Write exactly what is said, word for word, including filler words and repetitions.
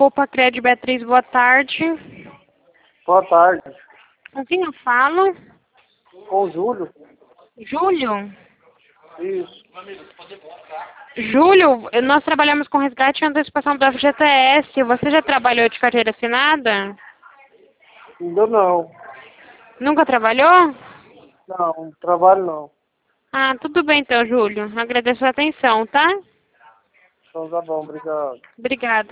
Poupa Crédito Beatriz, boa tarde. Boa tarde. Com quem eu falo? Com o Júlio? Júlio? Isso. Júlio, nós trabalhamos com resgate e antecipação do F G T S. Você já trabalhou de carteira assinada? Ainda não. Nunca trabalhou? Não, trabalho não. Ah, tudo bem então, Júlio. Agradeço a atenção, tá? Então tá bom, obrigado. Obrigada.